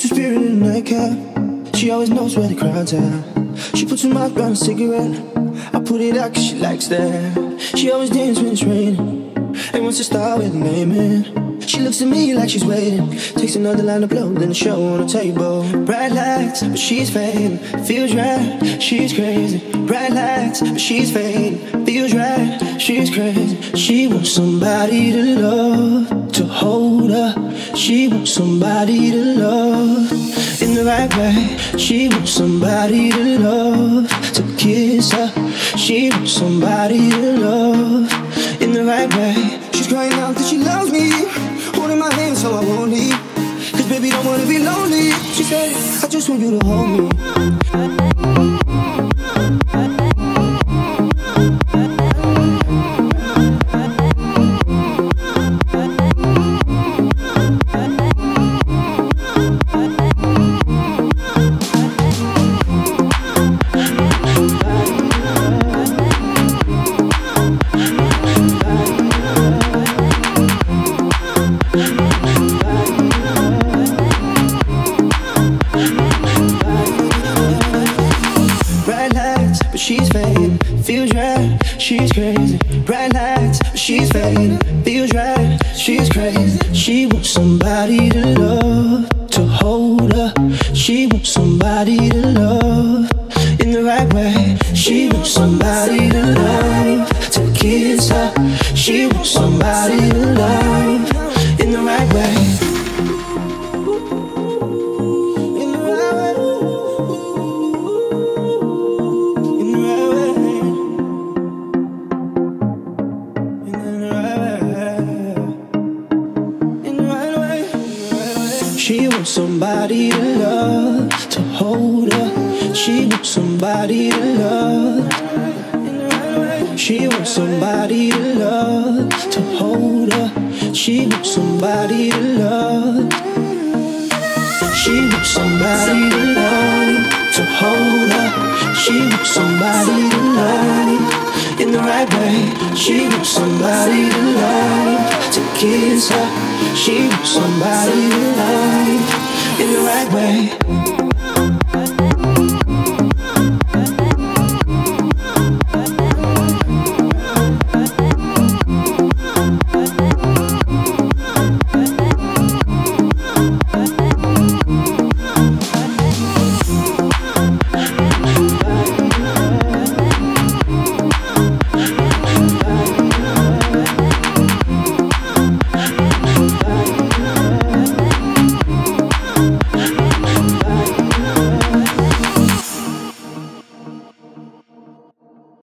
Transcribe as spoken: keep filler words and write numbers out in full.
puts her spirit in a nightcap. She always knows where the crowd's at. She puts her mouth around a cigarette. I put it out cause she likes that. She always dances when it's raining and wants to start with a name in. She looks at me like she's waiting. Takes another line to blow, then a show on the table. Bright lights, but she's fading. Feels right, she's crazy. Bright lights, but she's fading. Feels right, she's crazy. She wants somebody to love, to hold her. She wants somebody to love in the right way. She wants somebody to love, to kiss her. She wants somebody to love in the right way. She's crying out that she loves me, holding my hand so I won't leave. Cause baby don't wanna be lonely. She said, I just want you to hold me. She's fading, feels right, she's crazy. Bright lights, but she's fading, feels right, she's crazy. She wants somebody to love, to hold her. She wants somebody to love in the right way. She wants somebody to love, to kiss her. She wants somebody to love in the right way. She wants somebody to love, to hold her. She wants somebody to love. She wants somebody to love, to hold her. She wants somebody to love. She wants somebody to love, to hold her. She wants somebody to love in the right way. She wants somebody to love, to kiss her. She wants somebody to